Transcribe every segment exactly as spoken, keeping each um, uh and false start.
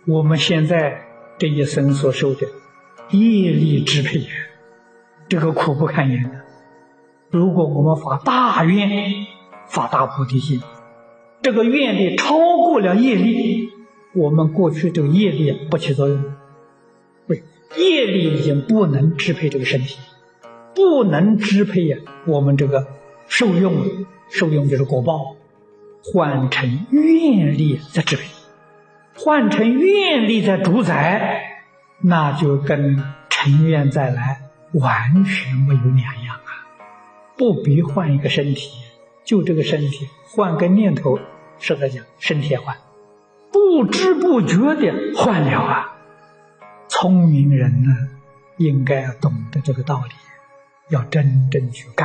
我们现在这一生所受的业力支配，这个苦不堪言的。如果我们发大愿，发大菩提心，这个愿力超过了业力，我们过去这个业力不起作用，对，业力已经不能支配这个身体，不能支配呀、啊、我们这个受用，受用就是果报，换成愿力在支配，换成愿力在主宰，那就跟成愿再来完全没有两样啊！不必换一个身体，就这个身体换个念头，实在讲身体也换，不知不觉的换了啊！聪明人呢，应该要懂得这个道理，要真正去干。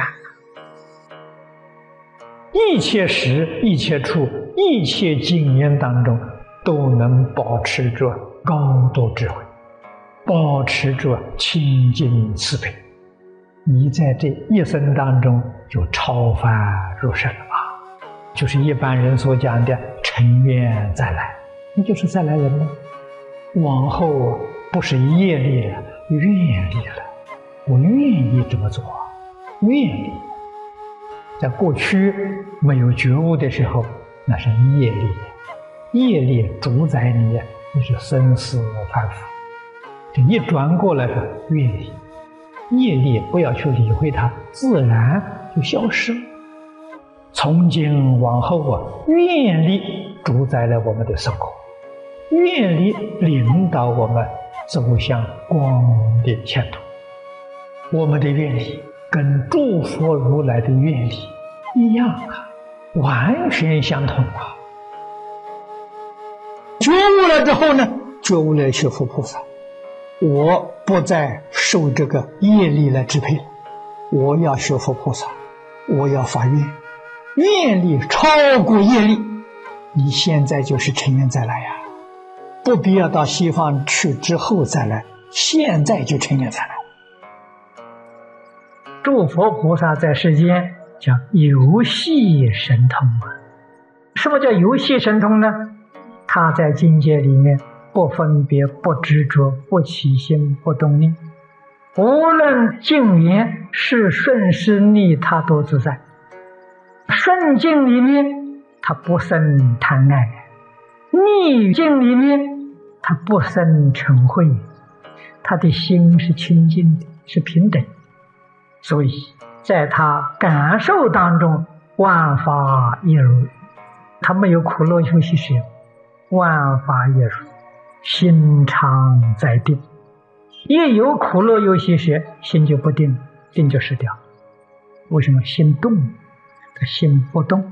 一切时、一切处、一切经验当中，都能保持着高度智慧，保持着清净慈悲。你在这一生当中就超凡入圣了吧？就是一般人所讲的成愿再来，你就是再来人了。往后不是业力了，愿力了。我愿意这么做，愿力。在过去没有觉悟的时候，那是业力，业力主宰你，你是生死反复。这一转过来是愿力，业力不要去理会它，自然就消失了。从今往后啊，愿力主宰了我们的生活，愿力领导我们走向光明的前途。我们的愿力跟诸佛如来的愿力一样啊，完全相同啊。觉悟了之后呢，觉悟了学佛菩萨，我不再受这个业力来支配了，我要学佛菩萨，我要发愿，愿力超过业力，你现在就是成愿再来呀、啊，不必要到西方去之后再来，现在就成愿再来。诸佛菩萨在世间叫游戏神通啊。什么叫游戏神通呢？他在境界里面不分别、不执着、不起心、不动念，无论境缘是顺是逆，他都自在。顺境里面他不生贪爱，逆境里面他不生嗔恚，他的心是清净的，是平等。所以在他感受当中，万法一如，他没有苦乐休息时，万法一如，心常在定。一有苦乐忧喜时，心就不定，定就失掉。为什么？心动，他心不动。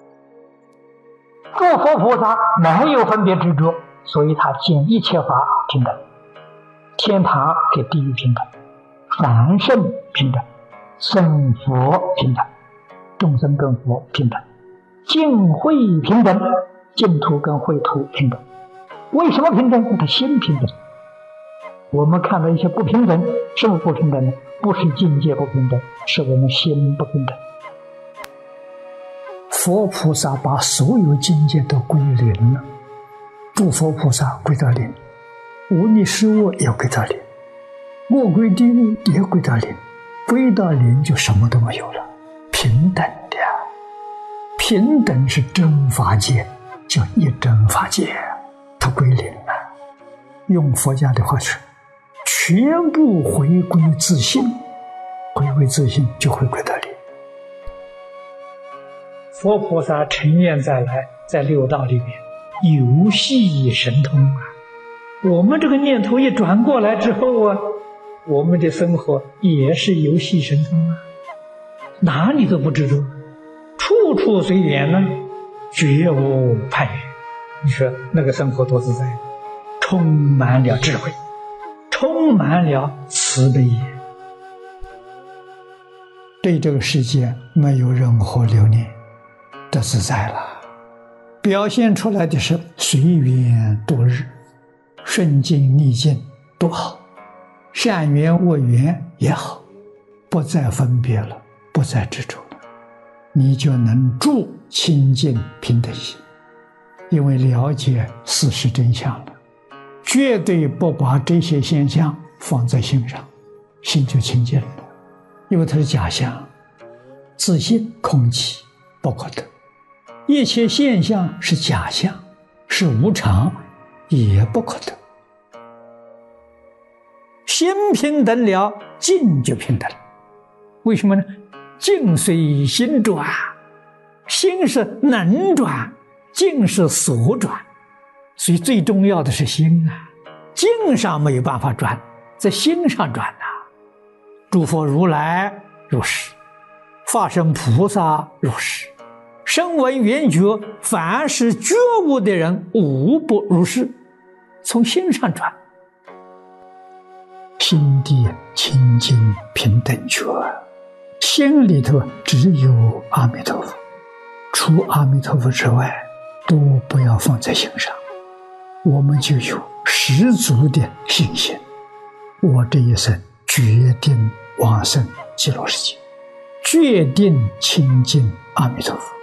诸佛菩萨没有分别执着，所以他见一切法平等，天堂跟地狱平等，凡圣平等，圣佛平等，众生跟佛平等，净慧平等，净土跟秽土平等。为什么平等？他心平等。我们看到一些不平等，什么不平等呢？不是境界不平等，是我们心不平等。佛菩萨把所有境界都归零了，诸佛菩萨归到零，无你是我也归到零，我归地狱也归到零，归到零就什么都没有了，平等的。平等是真法界，叫一真法界，它归零了。用佛家的话说，全部回归自性，回归自性就回归到零。佛菩萨成愿再来，在六道里面游戏神通啊。我们这个念头一转过来之后啊，我们的生活也是游戏神通啊，哪里都不执着，处处随缘呢，绝无攀缘。你说那个生活多自在，充满了智慧，充满了慈悲，对这个世界没有任何留恋，这自在了。表现出来的是随缘度日，顺境逆境都好，善缘恶缘也好，不再分别了，不再执着了，你就能住清净平等心。因为了解事实真相了， 绝对不把这些现象放在心上，心就清净了。因为它是假象，自性空寂不可得，一切现象是假象，是无常，也不可得。心平等了，境就平等了。为什么呢？境随心转，心是能转，境是所转，所以最重要的是心啊。境上没有办法转，在心上转呐、啊。诸佛如来如是，法身菩萨如是，声闻缘觉，凡是觉悟的人无不如是，从心上转。心地清净平等觉，心里头只有阿弥陀佛，除阿弥陀佛之外都不要放在心上，我们就有十足的信心，我这一生决定往生极乐世界，决定亲近阿弥陀佛。